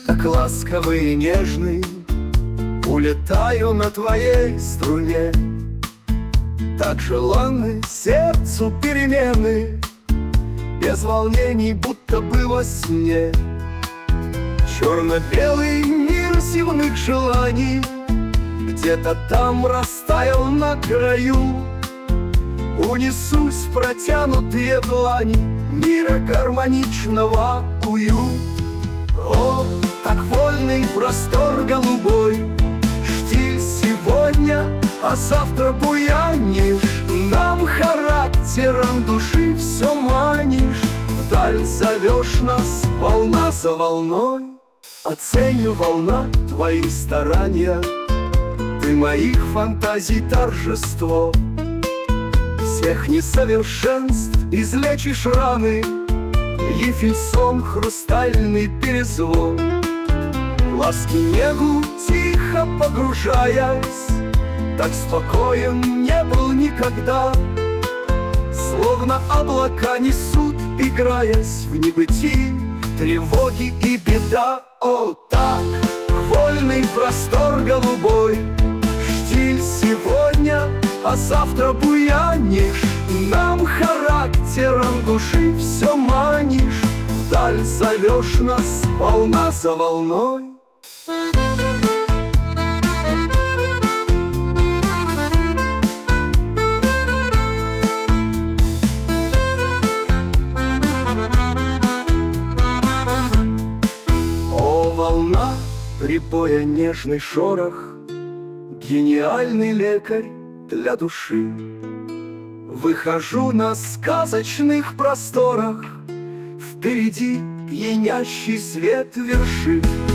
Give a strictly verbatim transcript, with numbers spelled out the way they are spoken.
так ласковый и нежный, улетаю на твоей струне. Так желанны сердцу перемены, без волнений, будто бы во сне. Черно-белый мир земных желаний где-то там растаял на краю. Унесусь в протянутые длани мира гармоничного уют. О, так вольный простор голубой, штиль сегодня, а завтра буянишь. Нам характером души все манишь, вдаль зовешь нас волна за волной. Оценю, волна, твои старания, ты моих фантазий торжество. Всех несовершенств излечишь раны, ефесом хрустальный перезвон. Ласки негу тихо погружаясь, так спокоен не был никогда. Словно облака несут, играясь в небытии, тревоги и беда. О, так, вольный простор голубой, штиль сегодня, а завтра буянишь. Нам характером души все манишь, вдаль зовешь нас волна за волной. О, волна, припоя нежный шорох, гениальный лекарь для души. Выхожу на сказочных просторах, впереди пьянящий свет вершин.